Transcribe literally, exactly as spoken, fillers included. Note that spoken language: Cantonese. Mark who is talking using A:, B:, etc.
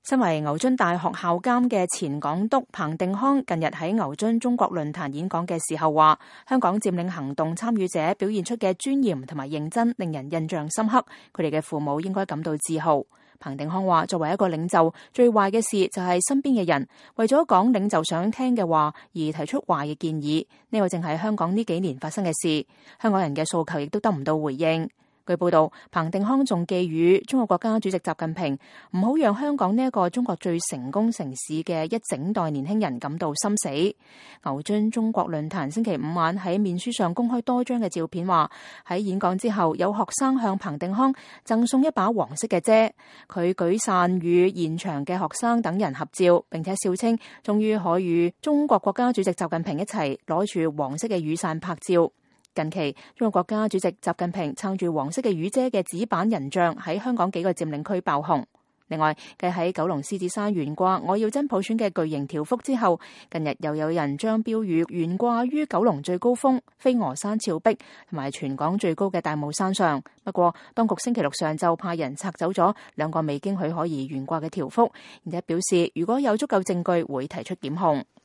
A: 身為牛津大學校監嘅前港督彭定康近日喺牛津中國論壇演講嘅時候話，香港佔領行動參與者表現出嘅尊嚴同埋認真令人印象深刻，佢哋嘅父母應該感到自豪。彭定康話，作為一個領袖，最壞嘅事就係身邊嘅人為咗講領袖想聽嘅話而提出壞嘅建議，呢個正係香港呢幾年發生嘅事，香港人嘅訴求亦都得唔到回應。據報道，彭定康仲寄語中國國家主席習近平唔好讓香港呢一個中國最成功城市嘅一整代年輕人感到心死。牛津中國論壇星期五晚喺面書上公開多張嘅照片，話喺演講之後有學生向彭定康贈送一把黃色嘅遮，佢舉傘與現場嘅學生等人合照，並且笑稱終於可與中國國家主席習近平一齊攞住黃色嘅雨傘拍照。近期，中國國家主席習近平撐住黃色嘅雨遮嘅紙板人像喺香港幾個佔領區爆紅。另外，繼喺九龍獅子山懸掛我要真普選嘅巨型條幅之後，近日又有人將標語懸掛於九龍最高峰飛鵝山峭壁同埋全港最高嘅大帽山上。不過，當局星期六上晝派人拆走咗兩個未經許可而懸掛嘅條幅，而且表示如果有足夠證據會提出檢控。